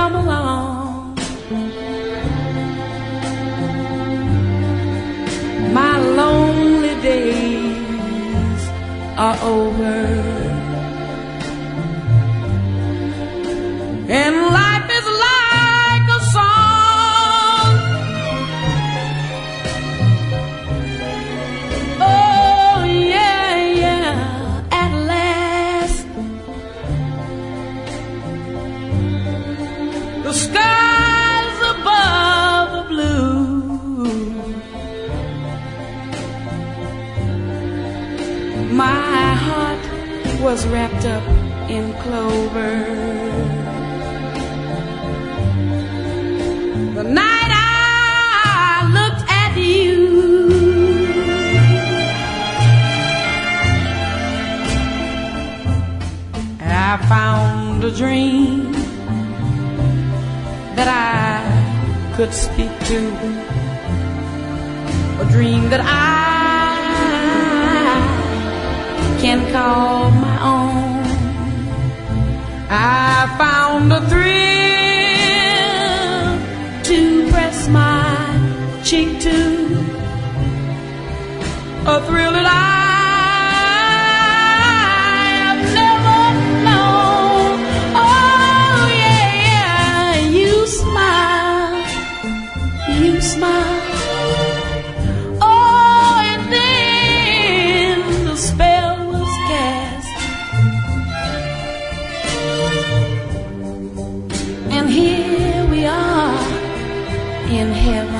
come along. My lonely days are over, and life is like a song. Oh yeah, yeah, at last the skies above the blue. My heart was wrapped up in clover. The night I looked at you, I found a dream that I could speak to, a dream that I can call my own. I found a thrill to press my cheek to, a thrill that I have never known. Oh yeah, yeah, you smile, you smile. Oh, and then the spell was cast, and here we are in heaven.